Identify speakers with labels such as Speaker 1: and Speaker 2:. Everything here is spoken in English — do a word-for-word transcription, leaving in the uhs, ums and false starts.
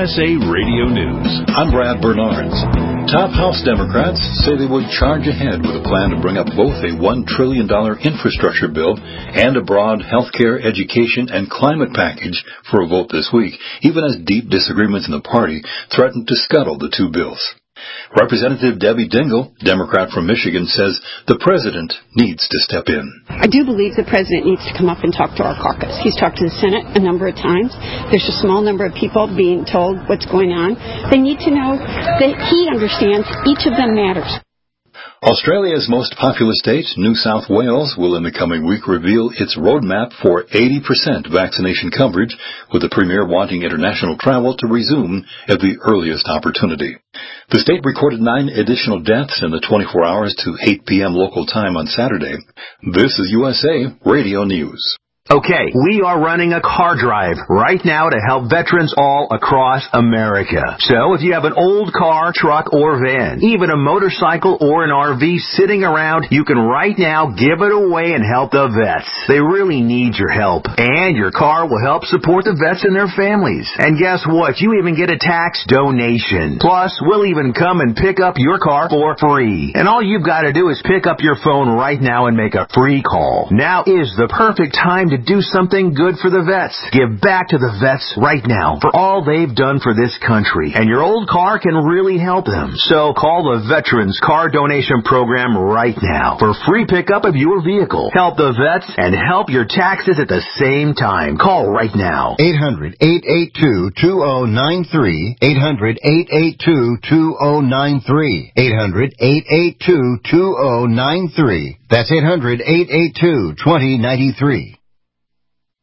Speaker 1: S A Radio News.
Speaker 2: I'm Brad Bernards. Top House Democrats say they would charge ahead with a plan to bring up both a one trillion dollars infrastructure bill and a broad health care, education, and climate package for a vote this week, even as deep disagreements in the party threaten to scuttle the two bills. Representative Debbie Dingell, Democrat from Michigan, says the president needs to step in.
Speaker 3: I do believe the president needs to come up and talk to our caucus. He's talked to the Senate a number of times. There's a small number of people being told what's going on. They need to know that he understands each of them matters.
Speaker 2: Australia's most populous state, New South Wales, will in the coming week reveal its roadmap for eighty percent vaccination coverage, with the Premier wanting international travel to resume at the earliest opportunity. The state recorded nine additional deaths in the twenty-four hours to eight p.m. local time on Saturday. This is U S A Radio News.
Speaker 4: Okay, we are running a car drive right now to help veterans all across America. So if you have an old car, truck, or van, even a motorcycle or an R V sitting around, you can right now give it away and help the vets. They really need your help. And your car will help support the vets and their families. And guess what? You even get a tax donation. Plus, we'll even come and pick up your car for free. And all you've got to do is pick up your phone right now and make a free call. Now is the perfect time to do something good for the vets. Give back to the vets right now for all they've done for this country. And your old car can really help them. So call the Veterans Car Donation Program right now for free pickup of your vehicle. Help the vets and help your taxes at the same time. Call right now.
Speaker 5: eight hundred, eight eight two, two oh nine three. eight hundred, eight eight two, two oh nine three. eight hundred, eight eight two, two oh nine three. That's eight hundred, eight eight two, two oh nine three.